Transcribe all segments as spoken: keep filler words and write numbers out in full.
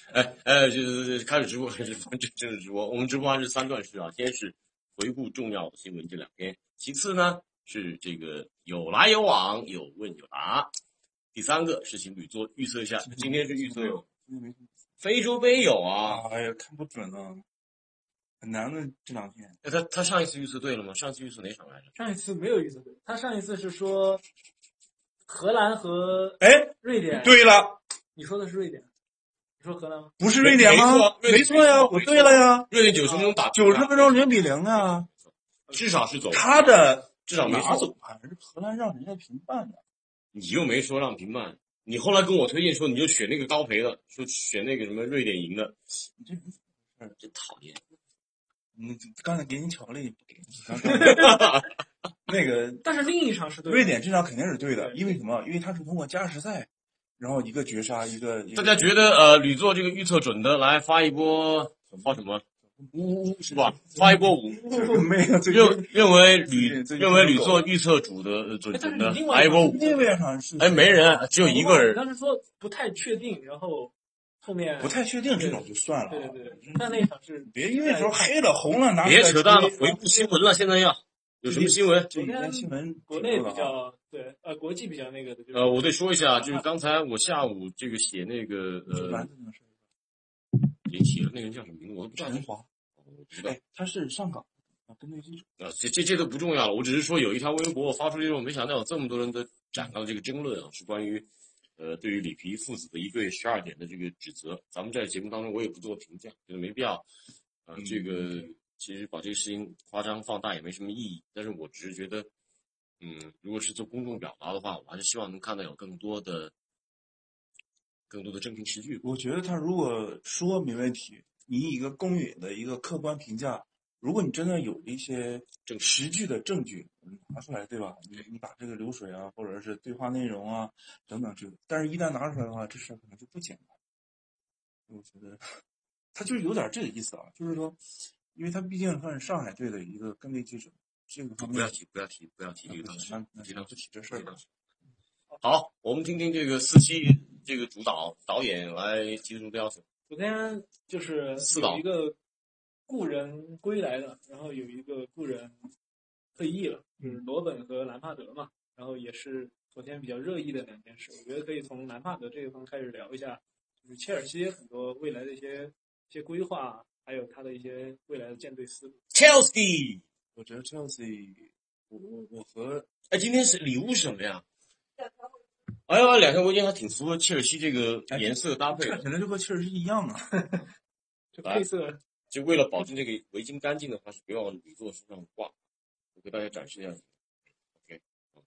哎哎，就是开始直播，开始直播，这正式直播。我们直播还是三段式啊，先是回顾重要的新闻这两天，其次呢是这个有来有往，有问有答，第三个是请吕作预测一下，今天是预测有非洲杯有啊， 哎呀，看不准啊，很难的这两天。 哎，他他上一次预测对了吗？上次预测哪场来着？ 上一次没有预测对，他上一次是说荷兰和哎瑞典。 对了， 你说的是瑞典？你说荷兰吗？ 不是瑞典吗？没错呀，我对了呀。 瑞典九十分钟打九十分钟零比零啊， 至少是走。 他的至少没拿走还是荷兰让人家平半的。 你又没说让平半，你后来跟我推荐说你就选那个高赔的，说选那个什么瑞典赢的， 你这不是真讨厌。 嗯，刚才给你巧克力不给你。那个， 但是另一场是对的。 瑞典这场肯定是对的，因为什么？因为他是通过加时赛，然后一个绝杀，一个。 大家觉得呃吕作这个预测准的，来发一波发什么？呜呜是吧？发一波五， 没有认认为吕认为吕作预测主的准准的，来一波五。 另外一场是哎，没人，只有一个人。 当时说不太确定，然后后面不太确定这种就算了。 对对对，但那场是别因为说黑了红了拿。 别扯淡了，回顾新闻了，现在要有什么新闻？ 昨天新闻国内比较对呃国际比较那个的。 呃，我得说一下，就是刚才我下午这个写那个呃。也写了那个人叫什么名字，我都不知道。 陈华， 我不知道， 他是上岗啊，跟队记者啊，这这这都不重要了。我只是说有一条微博我发出去之后，没想到有这么多人都展开了这个争论啊，是关于呃对于里皮父子的一对十二点的这个指责。咱们在节目当中我也不做评价，觉得没必要啊、呃。这个其实把这个事情夸张放大也没什么意义，但是我只是觉得，嗯，如果是做公众表达的话，我还是希望能看到有更多的。更多的证凭实据， 我觉得他如果说没问题，你以一个公允的一个客观评价，如果你真的有一些证实据的证据拿出来，对吧？你你把这个流水啊，或者是对话内容啊等等这个，但是一旦拿出来的话，这事可能就不简单。我觉得他就有点这个意思啊，就是说，因为他毕竟算是上海队的一个跟队记者，这个方面不要提，不要提，不要提这个东西， 尽量不提这事儿了。 好，我们听听这个四期这个主导导演来提出的要求。 昨天就是有一个故人归来的，然后有一个故人退役了，就是罗本和兰帕德嘛，然后也是昨天比较热议的两件事。我觉得可以从兰帕德这一方开始聊一下，就是切尔西很多未来的一些一些规划，还有他的一些未来的建队思路。 Chelsea， 我觉得 Chelsea， 我我我和哎，今天是礼物是什么呀？哎呀，两条围巾还挺符合切尔西这个颜色搭配的， 看起来就和切尔西一样啊。 这配色， 就为了保证这个围巾干净的话，是不要往吕作身上挂。我给大家展示一下。OK，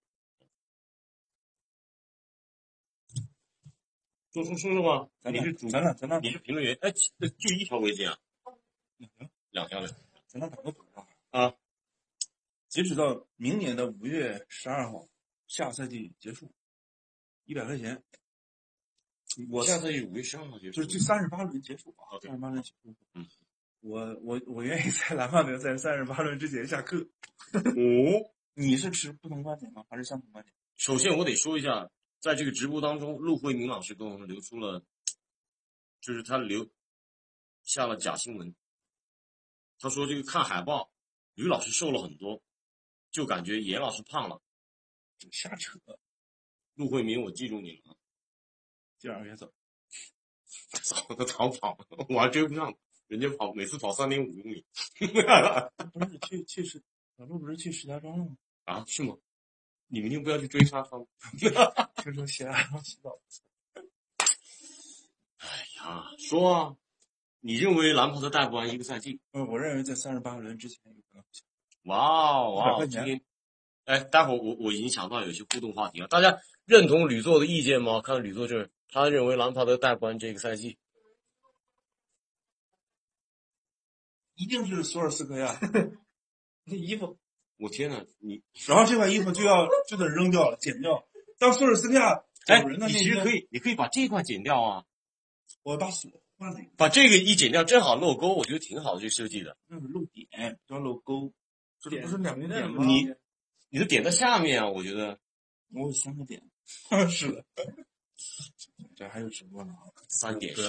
说说说说吗？你是主， 咱俩咱俩你是评论员。哎，就一条围巾啊？两条的。 咱俩打个赌啊！ 啊， 截止到明年的五月十二号，下赛季结束，一百块钱。我下赛季五月十二号结束， 就是第三十八轮结束啊，三十八轮结束。嗯，我我我愿意在兰帕德在三十八轮之前下课。 哦， 你是持不同观点吗？还是相同观点？ 首先我得说一下，在这个直播当中，陆慧明老师跟我们留出了，就是他留下了假新闻。他说这个看海报，吕老师瘦了很多，就感觉严老师胖了， 瞎扯。 陆慧明，我记住你了。 第二个月走， 早的早跑，我还追不上，人家跑每次跑三点五公里。 不是去去石，老陆不是去石家庄了吗？ 啊，是吗？你明天不要去追杀他吗？ 听说西安要洗澡。 哎呀，说啊，你认为兰帕德带不完一个赛季？ 嗯，我认为在三十八轮之前有可能。 哇哇，今天，哎，待会儿我我已经想到有些互动话题了，大家认同吕作的意见吗？看吕作这儿，他认为兰帕德带不完这个赛季， 一定是索尔斯克亚。 那衣服， 我天哪，你然后这款衣服就要就得扔掉了，剪掉。当索尔斯克亚哎，你其实可以，你可以把这块剪掉啊。 我把锁换了一个， 把这个一剪掉，正好漏钩，我觉得挺好的，这个设计的。 那是漏点，叫漏钩，这不是两个点吗？ 你你的点在下面啊，我觉得。 我有三个点。是的。这还有直播呢， 三点是。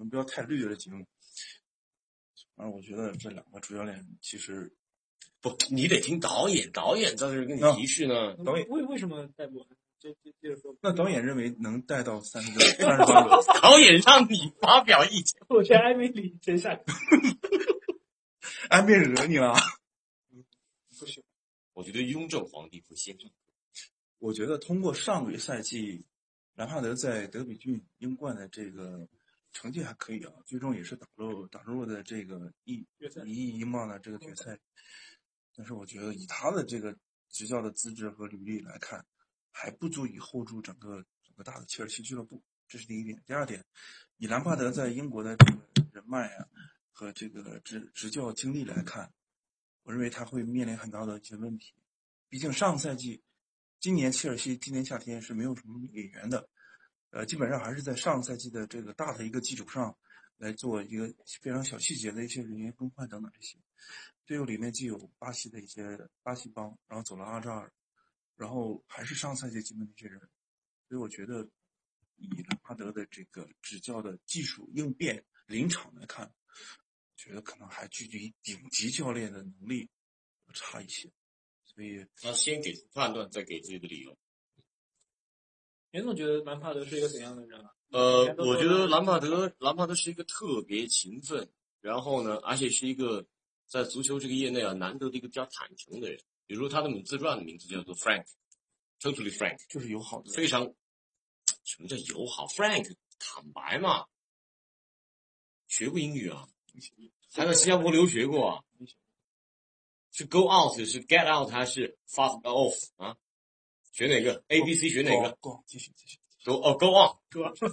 们不要太绿的节目。反正我觉得这两个主教练其实不，你得听导演，导演在这给你提示呢。 导演为为什么带不？这这接着说。 那导演认为能带到三十分，三十八分。 导演让你发表意见， 我觉得埃梅里真下去。 安倍惹你了？ 不行， 我觉得雍正皇帝会先上。 我觉得通过上个赛季兰帕德在德比郡英冠的这个成绩还可以啊，最终也是打入打入的这个一一亿英镑的这个决赛。但是我觉得以他的这个执教的资质和履历来看，还不足以 hold 住整个整个大的切尔西俱乐部，这是第一点。第二点，以兰帕德在英国的这个人脉啊和这个执执教经历来看，我认为他会面临很大的一些问题。毕竟上赛季。今年切尔西今年夏天是没有什么演员的，呃，基本上还是在上赛季的这个大的一个基础上来做一个非常小细节的一些人员更换等等这些。队伍里面既有巴西的一些巴西帮，然后走了阿扎尔，然后还是上赛季进的那些人，所以我觉得以兰帕德的这个执教的技术应变临场来看，觉得可能还距离顶级教练的能力差一些。所以他先给出判断，再给自己的理由。 袁总觉得兰帕德是一个怎样的人啊？ 呃，我觉得兰帕德，兰帕德是一个特别勤奋，然后呢，而且是一个在足球这个业内啊难得的一个比较坦诚的人。比如说他的自传的名字叫做 Frank，Totally Frank， 就是友好的， 非常什么叫友好 ？Frank 坦白嘛，学过英语啊，还在新加坡留学过啊。是 go out 是 get out 还是 fast off 啊？学哪个 ？A B C 学哪个 ？Go 继续继续 go 哦 go on go on。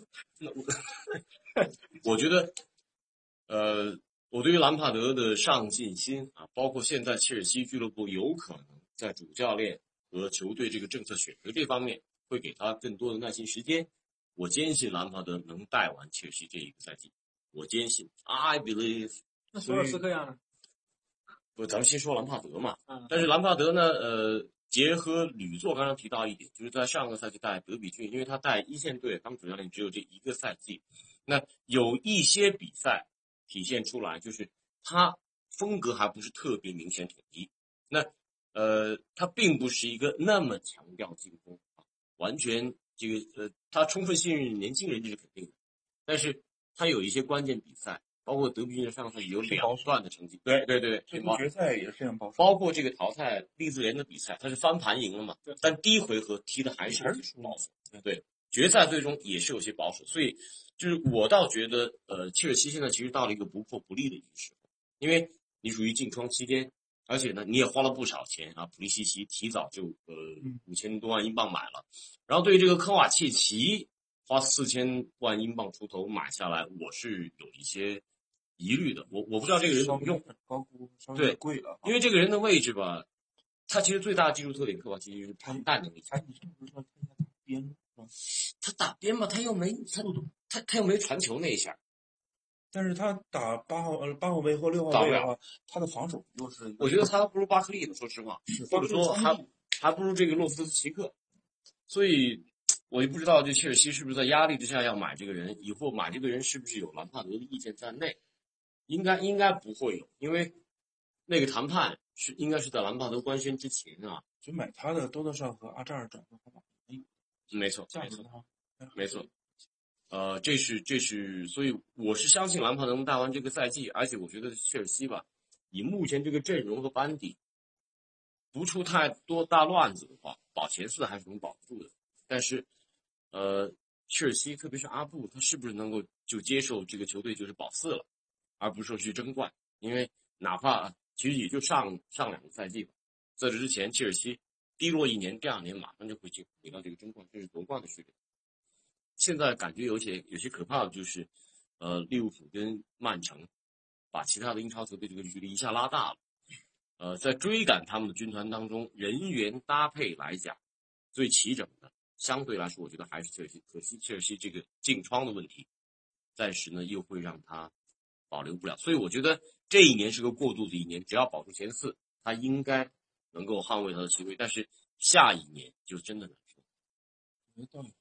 我觉得，呃，我对于兰帕德的上进心啊，包括现在切尔西俱乐部有可能在主教练和球队这个政策选择这方面会给他更多的耐心时间。我坚信兰帕德能带完切尔西这一个赛季，我坚信 I believe。 那索尔斯克亚呢？ 不，咱们先说兰帕德嘛。 嗯。 但是兰帕德呢，呃，结合吕作刚刚提到一点，就是在上个赛季带德比郡，因为他带一线队当主教练只有这一个赛季，那有一些比赛体现出来，就是他风格还不是特别明显统一。那呃，他并不是一个那么强调进攻啊，完全这个呃，他充分信任年轻人这是肯定的，但是他有一些关键比赛。包括德比郡的上赛季有两段的成绩，对对对， 最后决赛也是非常保守。 包括这个淘汰利兹联的比赛，他是翻盘赢了嘛？但第一回合踢的还是还是保守。对，决赛最终也是有些保守，所以就是我倒觉得，呃，切尔西现在其实到了一个不破不立的一个时候，因为你属于禁窗期间，而且呢你也花了不少钱啊，普利西奇提早就呃五千多万英镑买了，然后对于这个科瓦切奇花四千万英镑出头买下来，我是有一些。疑虑的，我我不知道这个人怎么用， 高估稍微对贵了， 因为这个人的位置吧，他其实最大的技术特点，科瓦切奇就是喷弹能力强。 你是不是说他打边？ 他打边吧，他又没他他他又没传球那一下， 但是他打八号呃八号位或六号位的话，他的防守又是， 我觉得他不如巴克利的，说实话，或者说还还不如这个洛夫特斯奇克，所以我就不知道这切尔西是不是在压力之下要买这个人，以后买这个人是不是有兰帕德的意见在内。应该应该不会有，因为那个谈判是应该是在兰帕德官宣之前啊。 就买他的多多少和阿扎尔转会方法， 没错， 价格没错。呃，这是这是，所以我是相信兰帕德能带完这个赛季，而且我觉得切尔西吧，以目前这个阵容和班底，不出太多大乱子的话，保前四还是能保住的。但是，呃，切尔西特别是阿布，他是不是能够就接受这个球队就是保四了？而不是说去争冠，因为哪怕其实也就上上两个赛季吧，在这之前，切尔西低落一年，第二年马上就会进回到这个争冠，这是夺冠的序列。现在感觉有些有些可怕的就是，呃，利物浦跟曼城把其他的英超球队这个距离一下拉大了。呃，在追赶他们的军团当中，人员搭配来讲，最齐整的，相对来说，我觉得还是切尔西。可惜切尔西这个进窗的问题，暂时呢又会让他保留不了，所以我觉得这一年是个过渡的一年，只要保住前四，他应该能够捍卫他的席位。但是下一年就真的难说。 我觉得倒也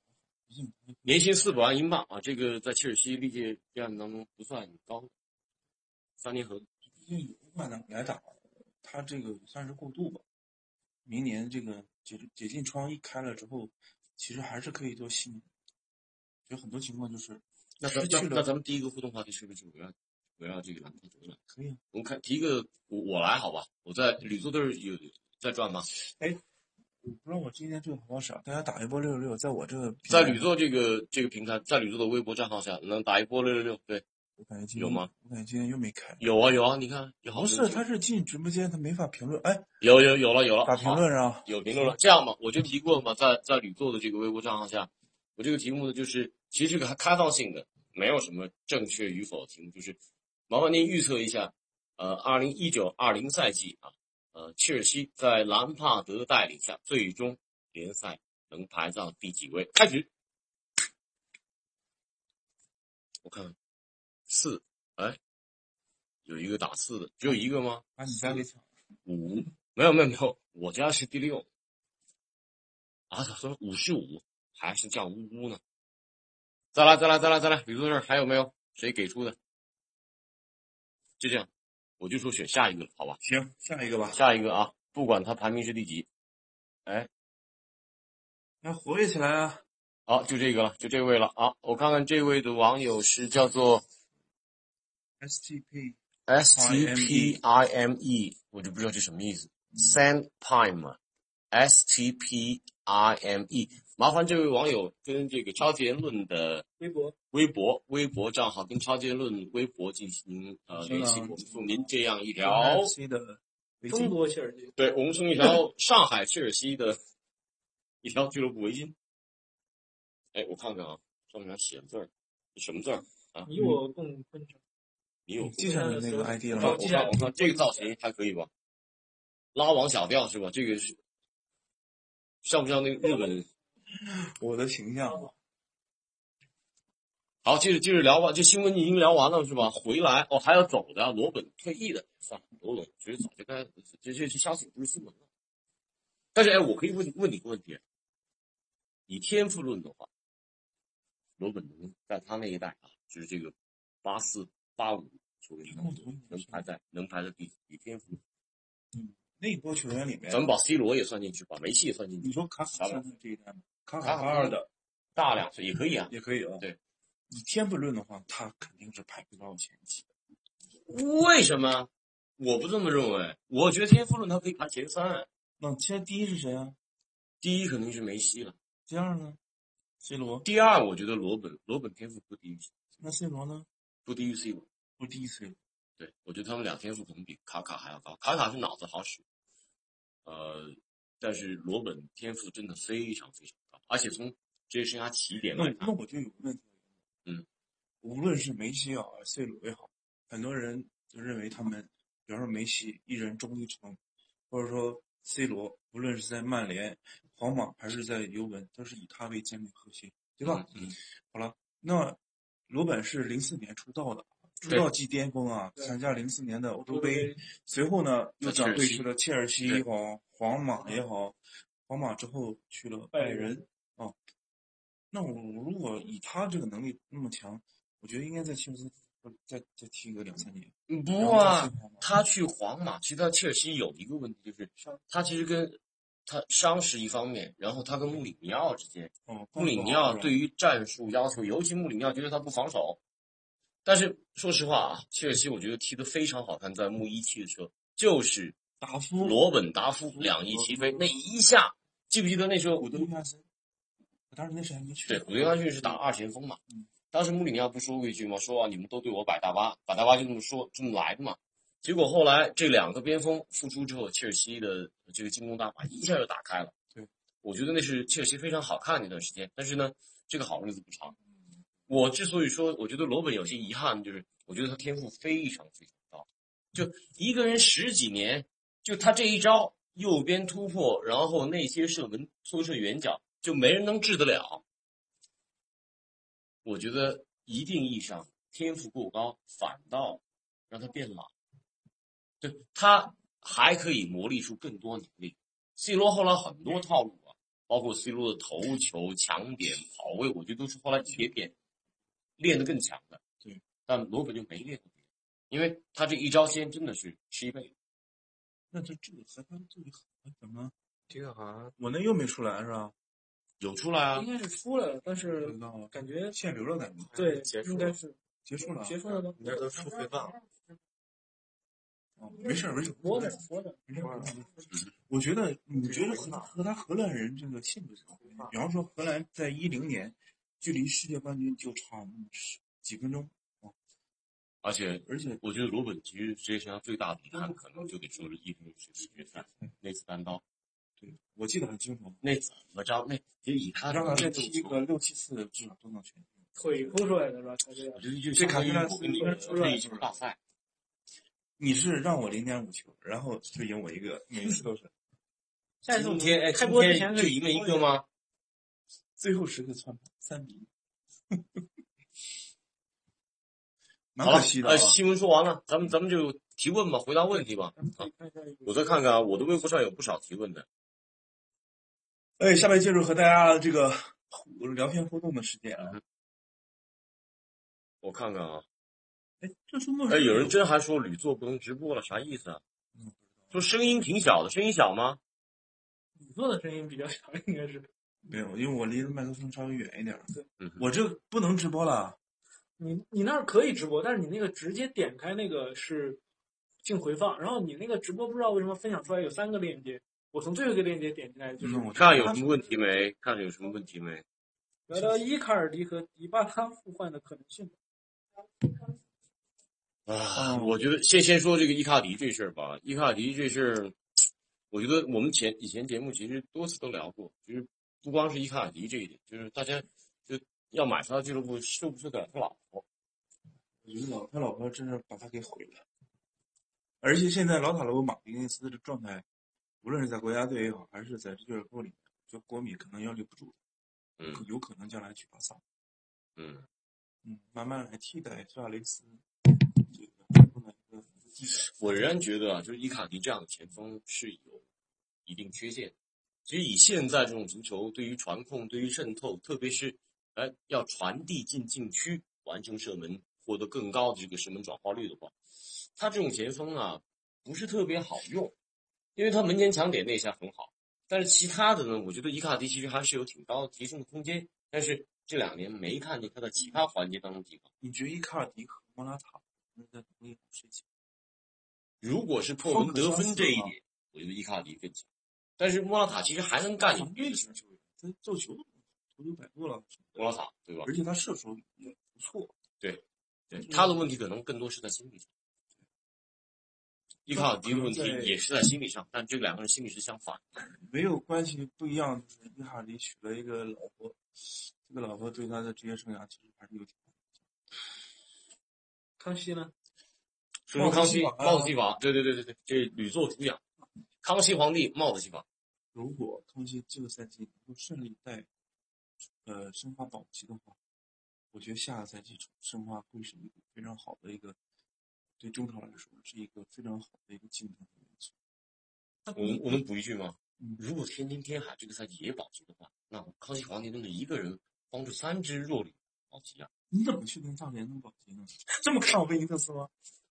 年薪四百万英镑啊，这个在切尔西历届备案当中不算高，三年合同。 毕竟有曼联来打，他这个算是过渡吧。明年这个解解禁窗一开了之后，其实还是可以做新人。有很多情况就是那咱那那咱们第一个互动话题是不是围绕围绕这个兰帕德了？ 可以啊， 我们看提一个我我来好吧？我在吕作队有在转吗？ 哎，我不知道我今天这个好不好使啊？大家打一波六六六，在我这个在吕作这个这个平台，在吕作的微博账号下能打一波六六六，对， 我感觉今天有吗？ 我感觉今天又没开。 有啊有啊，你看有。 不是，他是进直播间，他没法评论。哎， 有有有了有了， 打评论啊， 有评论了。这样吧，我就提过嘛，在在吕作的这个微博账号下，我这个题目呢，就是其实这个还开放性的，没有什么正确与否的题目，就是麻烦您预测一下，呃，二零一九二零赛季啊，呃，切尔西在兰帕德的带领下，最终联赛能排到第几位？开始，我看四，哎，有一个打四的，只有一个吗？ 把你家给抢了。 五，没有没有没有，我家是第六。啊，他说五十五，还是叫呜呜呢？再来再来再来再来，吕作这儿还有没有谁给出的？就这样，我就说选下一个了，好吧？ 行，下一个吧。 下一个啊，不管他排名是第几，哎， 要活跃起来啊！ 好，就这个了，就这位了啊！我看看这位的网友是叫做 S T P S T P I M E， 我就不知道这什么意思。Sandpime S T P I M E， 麻烦这位网友跟这个超级言论的微博、 微博、微博账号跟超级言论微博进行呃联系，我们送您这样一条中国切尔西， 对，我们送一条上海切尔西的一条俱乐部围巾。哎，我看看啊，上面还写字儿，这什么字儿啊？ 你我共昆城。 你有记下来那个 I D 了吗？ 我看我看这个造型还可以吧？拉网小调是吧？这个是像不像那个日本？ 我的形象。 好，接着接着聊吧。这新闻已经聊完了是吧？回来哦，还要走的，罗本退役的，算了，罗本其实早就该，这这这消息不是新闻了。但是哎，我可以问问你个问题：以天赋论的话，罗本能在他那一代啊，就是这个八四八五球员当中能排在能排在第以天赋论。 嗯，那一波球员里面， 咱们把 C 罗也算进去，把梅西也算进去。 你说卡卡算在这一代吗？卡卡卡二的大两岁也可以啊， 也可以啊。 对， 以天赋论的话，他肯定是排不到前几的。 为什么？我不这么认为，我觉得天赋论他可以排前三。 那现在第一是谁啊？ 第一肯定是梅西了。 第二呢 ？C 罗。 第二，我觉得罗本，罗本天赋不低于。 那 C 罗呢？ 不低于 C 罗， 不低于 C 罗。 对，我觉得他们俩天赋可能比卡卡还要高。卡卡是脑子好使，呃，但是罗本天赋真的非常非常高，而且从职业生涯起点来看， 那我就有个问题， 嗯， 无论是梅西也好，C 罗也好，很多人就认为他们，比方说梅西一人终一城，或者说 C 罗，无论是在曼联、皇马还是在尤文，都是以他为建立核心，对吧？ 嗯，嗯好了，那罗本是零四年出道的。出道即巅峰啊！参加零四年的欧洲杯，随后呢又转会去了切尔西也好，皇马也好，皇马之后去了拜仁啊。那我如果以他这个能力那么强，我觉得应该在切尔西再再踢个两三年。 不啊，他去皇马，其实他切尔西有一个问题，就是他其实跟他伤是一方面，然后他跟穆里尼奥之间， 哦， 穆里尼奥对于战术要求，尤其穆里尼奥觉得他不防守。但是说实话啊，切尔西我觉得踢得非常好看，在穆一期的时候，就是达夫、 罗本、达夫两翼齐飞，那一下，记不记得那时候？ 古德约翰森，当时那时候还没去。 对，古德约翰逊是打二前锋嘛。嗯、当时穆里尼奥不说过一句吗？说啊，你们都对我摆大巴，摆大巴就这么说，这么来的嘛。结果后来这两个边锋复出之后，切尔西的这个进攻大法一下就打开了。 对， 我觉得那是切尔西非常好看的那段时间。但是呢，这个好日子不长。我之所以说，我觉得罗本有些遗憾，就是我觉得他天赋非常非常高，就一个人十几年，就他这一招右边突破，然后内切射门、搓射远角，就没人能治得了。我觉得一定意义上天赋过高，反倒让他变老。对，他还可以磨砺出更多能力。C 罗后来很多套路啊， 包括 C 罗的头球、抢点、跑位，我觉得都是后来节点练得更强的。 对， 但罗本就没练过，因为他这一招鲜真的是吃一辈子。 那这这个和他这个怎么？ 这个好像我那又没出来是吧？ 有出来啊， 应该是出来了，但是感觉限流了，感觉对， 结束应该是结束了， 结束了吗？ 应该都出回放了。 哦，没事没事， 播着播着， 没事。我觉得你觉得和他和他荷兰人这个性质怎么样？比方说荷兰在一零年距离世界冠军就差十几分钟。 而且而且， 我觉得罗本其实职业生涯最大的遗憾，可能就得说是一零世界决赛那次单刀。 对，我记得很清楚。 那怎么着？那其实以他让他再踢一个六七次，至少都能全进。 腿抠出来的是吧？他这样。 我觉得就这卡佩拉斯应该出来一场大赛。 你是让我零点五球，然后就赢我一个，每次都是。 下次今天哎， 开播之前就赢了一个吗？ 最后时刻窜盘三比一。 好了， 呃， 新闻说完了，咱们咱们就提问吧，回答问题吧。啊，我再看看啊，我的微博上有不少提问的。 哎，下面进入和大家这个聊天互动的时间啊。 嗯、我看看啊。 哎，这周末哎，有人真还说吕作不能直播了，啥意思啊？嗯、说声音挺小的，声音小吗？ 吕作的声音比较小，应该是。 没有，因为我离麦克风稍微远一点。 对， 嗯、 我这不能直播了。 你你那儿可以直播，但是你那个直接点开那个是进回放，然后你那个直播不知道为什么分享出来有三个链接，我从最后一个链接点进来就是。 我看有什么问题没？看有什么问题没？ 聊聊伊卡尔迪和迪巴拉互换的可能性。 啊，我觉得先先说这个伊卡尔迪这事儿吧。伊卡尔迪这事儿，我觉得我们前以前节目其实多次都聊过，就是不光是伊卡尔迪这一点，就是大家就要买他俱乐部受不受得了他老婆？ 我觉得老他老婆真是把他给毁了。而且现在老塔罗马丁内斯的状态，无论是在国家队也好，还是在俱乐部里面，就国米可能要留不住。 嗯， 有可能将来去巴萨。 嗯嗯，慢慢来替代苏亚雷斯。 我仍然觉得啊，就是伊卡迪这样的前锋是有一定缺陷。其实以现在这种足球，对于传控、对于渗透，特别是哎要传递进禁区、完成射门、获得更高的这个射门转化率的话，他这种前锋啊不是特别好用，因为他门前抢点那一下很好，但是其他的呢，我觉得伊卡迪其实还是有挺高的提升的空间，但是这两年没看见他在其他环节当中提高。 你觉得伊卡迪和莫拉塔在同一种事情？ 如果是破门得分这一点，我觉得伊卡迪更强。但是莫拉塔其实还能干一别的球员，他造球头球摆渡了。 莫拉塔对吧？ 而且他射手也不错。 对，对，他的问题可能更多是在心理上。伊卡尔迪的问题也是在心理上，但这两个人心理是相反的。 没有关系不一样，就是伊卡尔迪娶了一个老婆，这个老婆对他的职业生涯其实还是有挺大影响。 康熙呢？ 说说康熙帽子戏法，对对对对对，这屡作主讲。康熙皇帝帽子戏法。 如果康熙这个赛季能够顺利带呃申花保级的话，我觉得下个赛季申花会是一个非常好的一个，对中超来说是一个非常好的一个竞争的元素。 我们我们补一句吗？ 嗯， 如果天津天海这个赛季也保级的话，那康熙皇帝真的一个人帮助三支弱旅保级啊！ 你怎么确定大连能保级呢？这么看好贝尼特斯吗？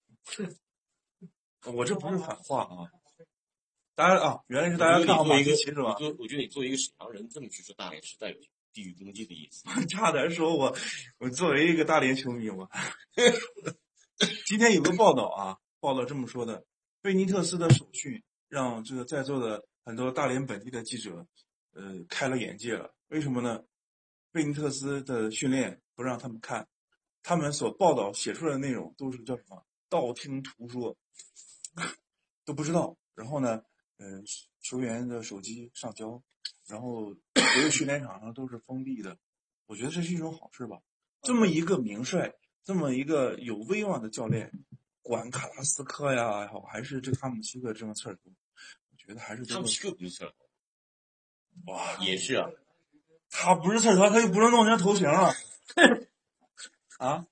我这不是反话啊。大家啊，原来是大家看好马蒂奇是吧？ 我我觉得你作为一个沈阳人，这么去说大连是带有地域攻击的意思。 差点说我，我作为一个大连球迷，我今天有个报道啊，报道这么说的：贝尼特斯的手训让这个在座的很多大连本地的记者，呃，开了眼界了。为什么呢？贝尼特斯的训练不让他们看，他们所报道写出来的内容都是叫什么道听途说，都不知道。然后呢？呃，球员的手机上交，然后所有训练场上都是封闭的，我觉得这是一种好事吧。这么一个名帅，这么一个有威望的教练，管卡拉斯科呀也好，还是这个汤姆希克这种刺儿头，我觉得还是汤姆希克不是刺儿头，哇， 也是啊， 他不是刺儿头，他就不能弄成头型了啊。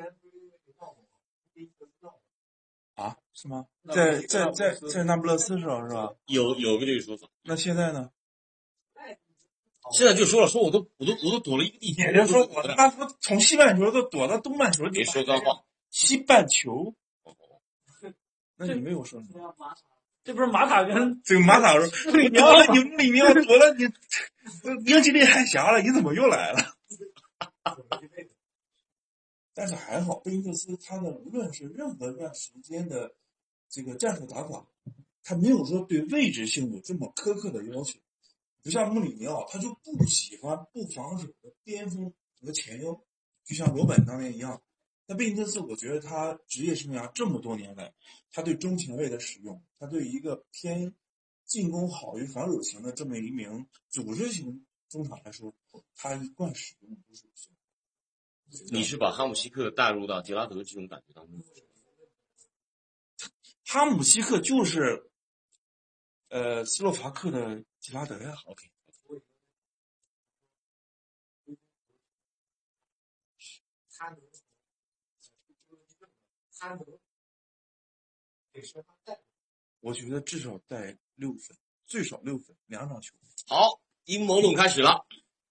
啊，是吗？在在在在那不勒斯时候是吧？ 有有个这个说法。 那现在呢？ 现在就说了，说我都我都我都躲了一个地也就是说，我他妈从西半球都躲到东半球， 别说脏话。 西半球，那你没有说什么？ 这不是马塔跟这个马塔说，你躲了你穆里尼奥，躲了你英吉利海峡了，你怎么又来了？但是还好，贝尼特斯他的无论是任何段时间的这个战术打法，他没有说对位置性有这么苛刻的要求。不像穆里尼奥，他就不喜欢不防守的边锋和前腰，就像罗本当年一样。那贝尼特斯，我觉得他职业生涯这么多年来，他对中前卫的使用，他对一个偏进攻好于防守型的这么一名组织型中场来说，他一贯使用都是不行。 你是把哈姆西克带入到杰拉德这种感觉当中？ 哈姆西克就是呃斯洛伐克的吉拉德呀。 OK。 他能，他能，得说他带。 我觉得至少带六分，最少六分，两场球。 好，阴谋论开始了。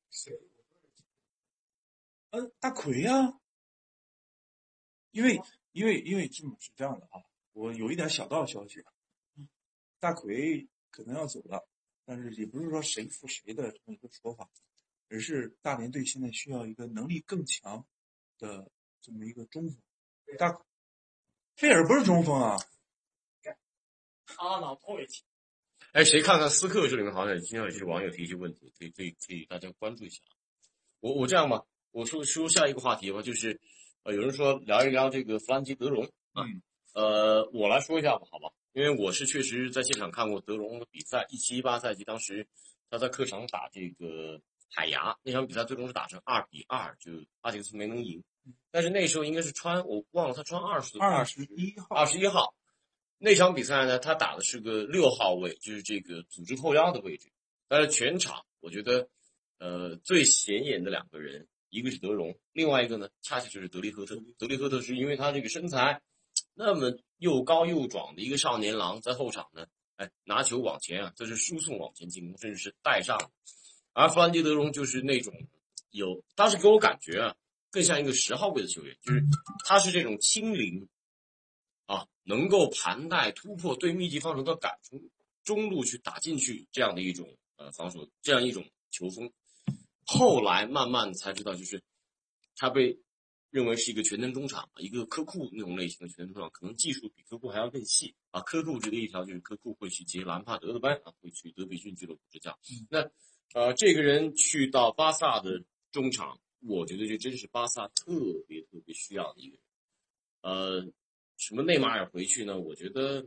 嗯、呃，大奎呀、啊，因为因为因为这么是这样的啊，我有一点小道消息，大奎可能要走了，但是也不是说谁负谁的这么一个说法，而是大连队现在需要一个能力更强的这么一个中锋。大菲尔不是中锋啊， 阿瑙托维奇。 哎，谁看看斯克这里面好像今天有些网友提一些问题，可以可以可以大家关注一下。我我这样吧，我说说下一个话题吧，就是呃有人说聊一聊这个弗兰基德容啊， 嗯、 呃我来说一下吧，好吧，因为我是确实在现场看过德容的比赛，一七一八赛季当时他在客场打这个海牙那场比赛，最终是打成二比二，就阿杰克斯没能赢。但是那时候应该是穿我忘了他穿二十二十一号二十一号那场比赛呢，他打的是个六号位，就是这个组织后腰的位置。但是全场我觉得呃最显眼的两个人，一个是德容，另外一个呢恰恰就是德利赫特。德利赫特是因为他这个身材那么又高又壮的一个少年郎，在后场呢哎拿球往前啊，这是输送往前进攻，甚至是带上。而弗兰基德容就是那种有当时给我感觉啊更像一个十号位的球员，就是他是这种轻灵啊，能够盘带突破对密集防守的赶出中路去打进去这样的一种呃防守，这样一种球风。后来慢慢才知道，就是他被认为是一个全能中场，一个科库那种类型的全能中场，可能技术比科库还要更细啊。科库这个一条就是科库会去接兰帕德的班啊，会去德比郡俱乐部执教。 嗯、 那呃，这个人去到巴萨的中场，我觉得这真是巴萨特别特别需要的一个人。呃，什么内马尔回去呢？我觉得，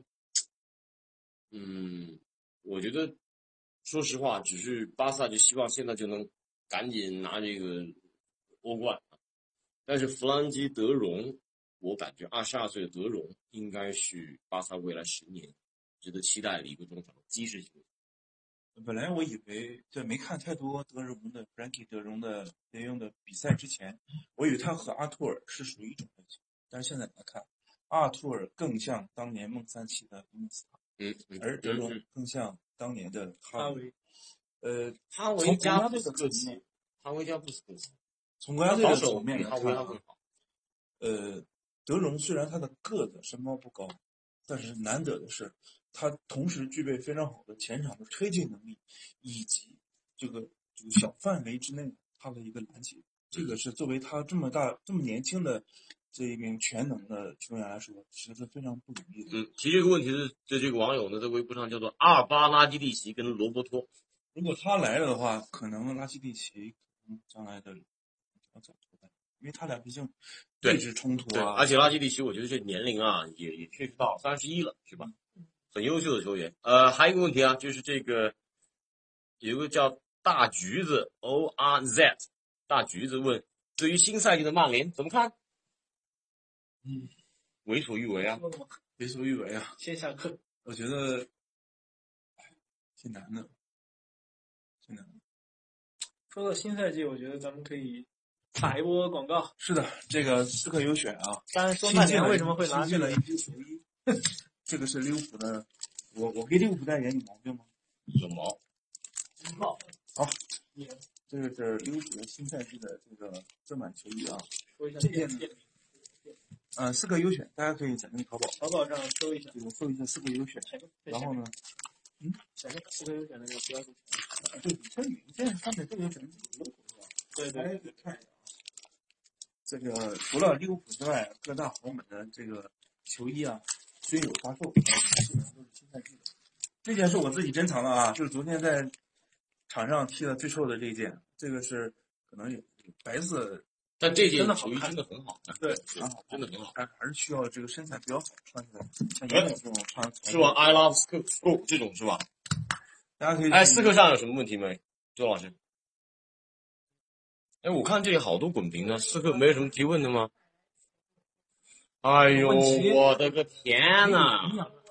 嗯，我觉得，说实话，只是巴萨就希望现在就能赶紧拿这个欧冠。但是弗兰基德容，我感觉二十二岁的德容应该是巴萨未来十年值得期待的一个中场基石型。 本来我以为在没看太多德容的 Frankie 德容的联用的比赛之前，我以为他和阿图尔是属于一种类型，但是现在来看，阿图尔更像当年梦三七的伊姆斯塔， 嗯， 而德容更像当年的哈维。呃， 哈维加这个层面， 哈维加布斯克斯， 从国家队的层面来看， 更好。 呃，德容虽然他的个子身高不高，但是难得的是，他同时具备非常好的前场的推进能力，以及这个这个小范围之内他的一个拦截，这个是作为他这么大这么年轻的这一名全能的球员来说，实是非常不容易的。 嗯，提这个问题的这这个网友呢，在微博上叫做阿尔巴拉基蒂奇跟罗伯托。 如果他来了的话，可能拉基蒂奇将来的要走脱单，因为他俩毕竟位置冲突啊。 而且拉基蒂奇，我觉得这年龄啊，也也确实到三十一了，是吧？很优秀的球员。呃，还有一个问题啊，就是这个有一个叫大橘子 O R Z 大橘子问，对于新赛季的曼联怎么看？ 嗯， 为所欲为啊， 为所欲为啊。 先下课。 我觉得挺难的，挺难的。 说到新赛季，我觉得咱们可以打一波广告。 是的，这个四个优选啊。 当然，说曼联为什么会拿进了一支球衣？这个是利物浦的，我我给利物浦代言有毛病吗？ 有毛。 好，这个是利物浦的新赛季的这个正版球衣啊。 说一下店名。 嗯、呃，四个优选，大家可以在那个淘宝淘宝上搜一下， 这个搜一下四个优选。然后呢， 嗯，前面四个优选那个不要说。 对，它原件上面这个优选是 logo 是吧？ 对对。 大家可以看一下。这个除了利物浦之外，各大豪门的这个球衣啊均有发售，基本上都是新赛季的。这件是我自己珍藏的啊，就是昨天在场上踢的最臭的这一件，这个是可能有白色， 但这件球衣真的很好看， 对， 很好，真的很好， 但还是需要这个身材比较好穿起来，像严总这种穿是吧 ？I love Scoop 这种是吧？ 大家可以。 哎，四克上有什么问题没？周老师？哎，我看这里好多滚屏呢，四克没有什么提问的吗？哎呦，我的个天呐！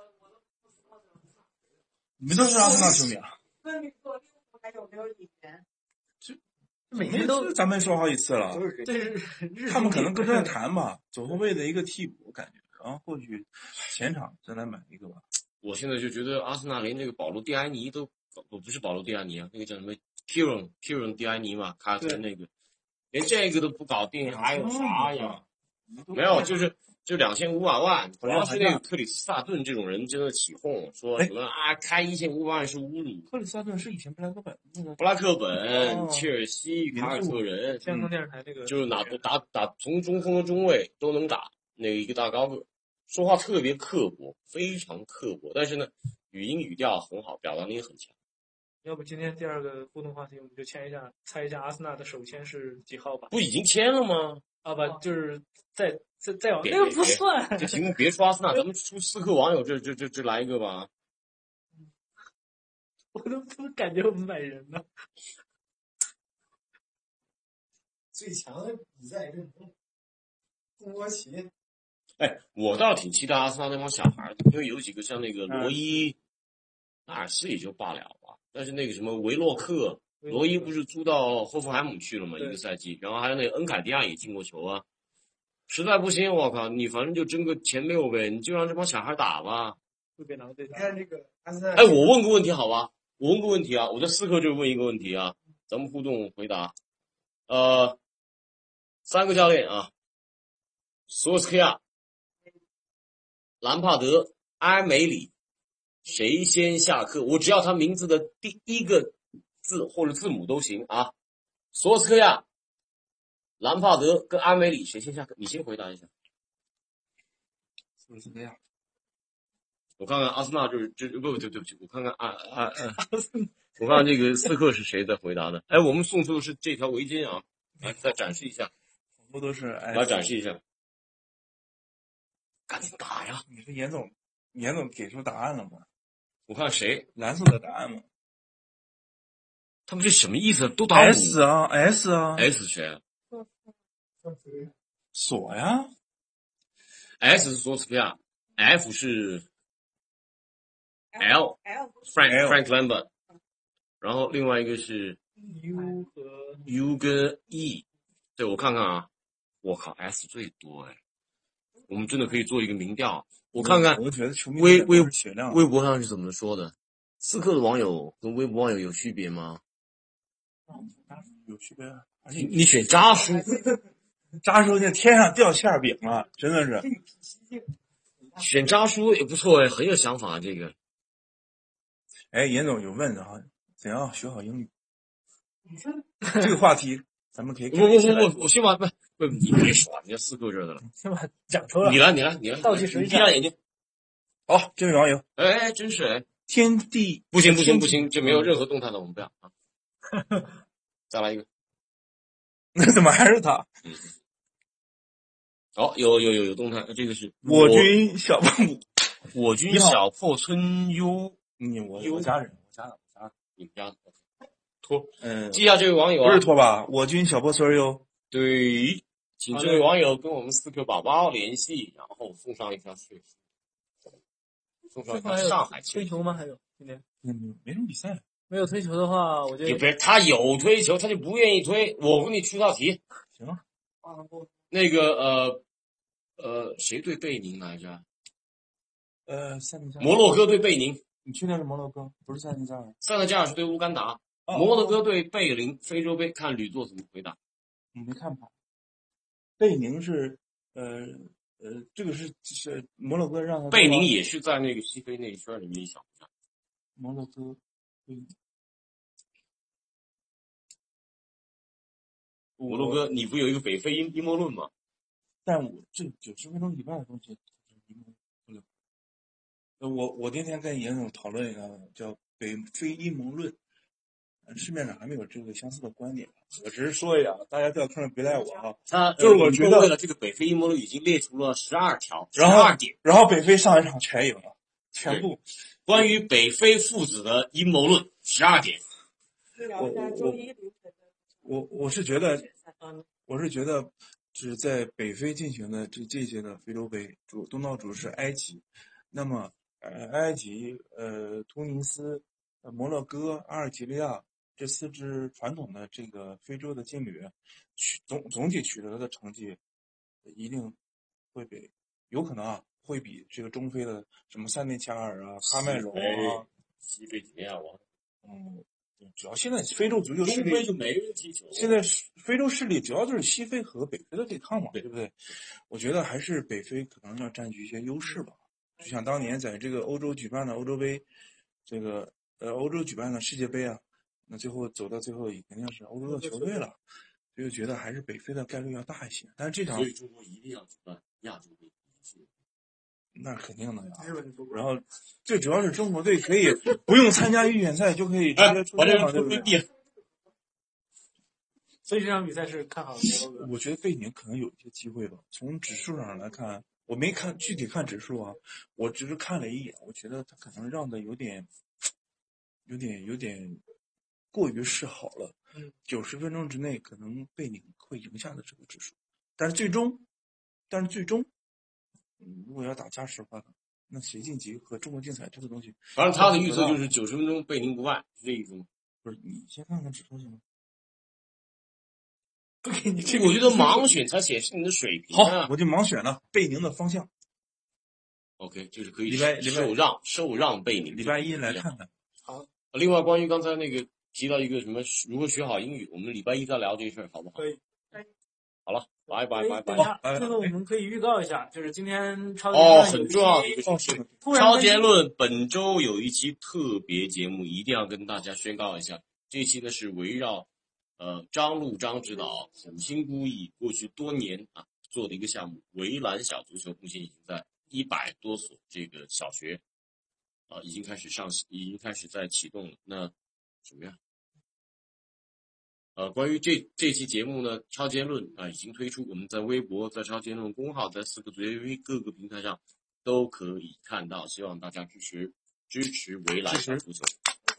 你们都是阿森纳球迷啊？ 问你说利物浦还有没有引援？ 这每天都咱们说好几次了， 这是他们可能都在谈吧，左后卫的一个替补感觉，然后或许前场再来买一个吧。 我现在就觉得阿森纳连这个保罗·蒂埃尼都不不是保罗·蒂埃尼啊，那个叫什么 Kieran Kieran 蒂埃尼嘛，卡特那个，连这个都不搞定，还有啥呀？没有，就是就两千五百万，主要是那个克里斯萨顿这种人真的起哄，说什么啊开一千五百万是侮辱。 克里斯萨顿是以前布莱克本那个布拉克本、切尔西、凯尔特人， 先锋电视台那个就是哪打打从中锋和中卫都能打，那个一个大高个，说话特别刻薄，非常刻薄，但是呢，语音语调很好，表达力很强。 要不今天第二个互动话题，我们就签一下，猜一下阿森纳的首签是几号吧？ 不已经签了吗？ 啊不，就是再再再往那个不算。 这题目别说阿森纳，咱们出四克网友这这这这来一个吧。 我都怎么感觉我们买人呢？ 最强的比赛是中国旗。 哎，我倒挺期待阿森纳那帮小孩的，因为有几个像那个罗伊、纳尔斯也就罢了吧，但是那个什么维洛克。罗伊不是租到霍芬海姆去了吗？一个赛季，然后还有那个恩凯迪亚也进过球啊。实在不行，我靠，你反正就争个前六呗，你就让这帮小孩打吧。 会被狼队打。 你看这个阿森纳。 哎，我问个问题好吧？我问个问题啊，我在四克就问一个问题啊，咱们互动回答。呃，三个教练啊，索斯克亚、兰帕德、埃梅里，谁先下课？我只要他名字的第一个字或者字母都行啊。索斯克亚、兰帕德跟阿梅里谁先下课？你先回答一下。 索斯克亚。 我看看阿森纳就是这不不对对不起，我看看啊啊啊！我看看这个斯克是谁在回答的？哎，我们送出的是这条围巾啊，来再展示一下， 很多都是来展示一下，赶紧打呀！ 你是严总，严总给出答案了吗？ 我看谁蓝色的答案吗？ 他们这什么意思？都打 S 啊 S 啊 S 谁？ 索呀 ，S 是索斯克亚 ，F 是 L Frank Frank Lambert， 然后另外一个是 U 和 U 跟 E， 对我看看啊，我靠 S 最多哎，我们真的可以做一个民调，我看看我觉得球迷微微血量微博上是怎么说的？斯克的网友跟微博网友有区别吗？ 有区别，而且你选渣叔， 渣叔那天上掉馅饼了，真的是。 选渣叔也不错哎，很有想法这个。 哎，严总有问啊，怎样学好英语？这个话题咱们可以不不不不，我先把不不你别说，你这四个这的了， 先把讲出来。 你来你来你来， 倒计时一下， 闭上眼睛。 好，这位网友， 哎，真是哎， 天地不行不行不行，这没有任何动态的，我们不要啊。再来一个， 那怎么还是他？ 嗯，好，有有有有动态，这个是我军小破我军小破村优， 嗯，我我家人，我家的，我家的， 你们家的托， 嗯， 记一下这位网友啊， 不是托吧？我军小破村优， 对，请这位网友跟我们四个宝宝联系，然后送上一条血送上一条上海推球吗？还有今天嗯，没什么比赛。 没有推球的话，我就你别他有推球，他就不愿意推。我给你出道题， 行啊。 那个呃呃，谁对贝宁来着？ 呃，塞内加尔。 摩洛哥对贝宁。 你确定是摩洛哥？不是塞内加尔。 塞内加尔是对乌干达。 哦摩洛哥对贝宁非洲杯，看吕作怎么回答。 我没看盘。贝宁是呃呃，这个是是摩洛哥让他贝宁也是在那个西非那一圈里面一小国家。 摩洛哥，嗯， 摩洛哥，你不有一个北非阴阴谋论吗？ 但我这九十分钟以外的东西阴谋不了。呃，我我那天跟严总讨论一个叫北非阴谋论，市面上还没有这个相似的观点。我只是说一下，大家不要看着别赖我啊。 他就是我觉得为了这个北非阴谋论已经列出了十二条，十然后二点， 然后北非上一场全赢了，全部。 关于北非父子的阴谋论十二点。 我我我我是觉得，我是觉得，是在北非进行的这这届的非洲杯主东道主是埃及，那么呃埃及呃突尼斯、呃摩洛哥、阿尔及利亚这四支传统的这个非洲的劲旅，取总总体取得的成绩，一定会比有可能啊会比这个中非的什么塞内加尔啊、喀麦隆啊、 西非几内亚王， 嗯。主要现在非洲足球势力， 中非就没人踢球。 现在非洲势力主要就是西非和北非的对抗嘛，对不对？我觉得还是北非可能要占据一些优势吧。就像当年在这个欧洲举办的欧洲杯，这个呃欧洲举办的世界杯啊，那最后走到最后肯定是欧洲的球队了，所以觉得还是北非的概率要大一些。但是这场， 所以中国一定要举办亚洲杯。 那肯定的呀。然后最主要是中国队可以不用参加预选赛就可以直接出线嘛，对不对？ 所以这场比赛是看好的。 我觉得贝宁可能有一些机会吧。从指数上来看，我没看具体看指数啊，我只是看了一眼，我觉得他可能让的有点、有点、有点过于示好了。 嗯， 九十分钟之内可能贝宁会赢下的这个指数，但是最终，但是最终。嗯，如果要打加时的话，那谁晋级和中国竞彩这个东西， 反正他的预测就是九十分钟贝宁不败，是这意思吗？ 不是，你先看看指数行吗？ 不给你这个， 我觉得盲选才显示你的水平、 啊。好，我就盲选了贝宁的方向。 OK， 就是可以礼拜受让受让贝宁。 礼拜一来看看。 好。 另外，关于刚才那个提到一个什么如何学好英语，我们礼拜一再聊这事儿，好不好？ 可以。 好了，拜拜拜拜。 最后我们可以预告一下，就是今天超哦，很重要的一个哦事情。超结论本周有一期特别节目，一定要跟大家宣告一下。这一期呢是围绕呃张路张指导苦心孤诣过去多年啊做的一个项目——围栏小足球，目前已经在一百多所这个小学啊、呃、已经开始上，已经开始在启动了。那怎么样？呃，关于这这期节目呢，超结论啊、呃、已经推出，我们在微博、在超结论公号、在四个足球各个平台上都可以看到，希望大家支持支持围栏小足球，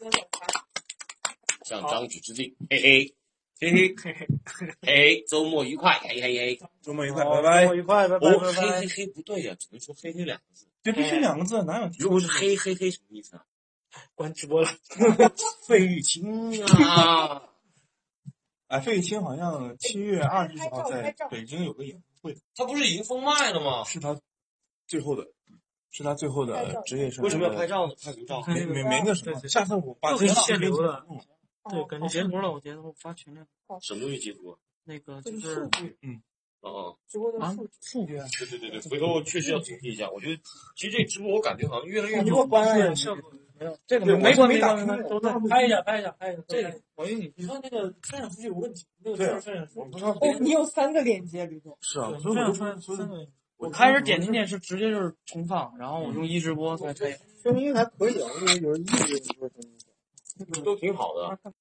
向张指致敬，嘿嘿嘿嘿嘿嘿，周末愉快，嘿嘿嘿， 周末愉快，拜拜， 周末愉快，拜拜， 哦， 拜拜。 嘿嘿嘿，不对呀、只能说嘿嘿两个字， 这必须两个字，哪有？ 如果是嘿嘿嘿什么意思啊？ 关直播了， 费玉清啊！ 哎，费玉清好像七月二十号在北京有个演唱会， 他不是已经封麦了吗？ 是他最后的，是他最后的职业生涯。 为什么要拍照呢？拍什么照？ 没没没那什么，下次我把就给你限流了。 对，感觉截图了，我截图发群里了。 什么东西截图？ 那个就是嗯， 哦哦， 直播的啊数数据。 对对对对，回头我确实要警惕一下。我觉得其实这直播我感觉好像越来越你给我关了呀！ 效果没有，这个对没关没我没打开关没关，都在。拍一下拍一下拍一下。这个我以为你你说那个分享数据有问题，那个对啊分享我不知道。 哦，你有三个链接，吕总。 是啊， 对， 所以我就分享出来所以三个。我开始点进去是直接就是重放，然后我用一直播才可以。 声音还可以啊，我以为有人一直说声音。 都挺好的。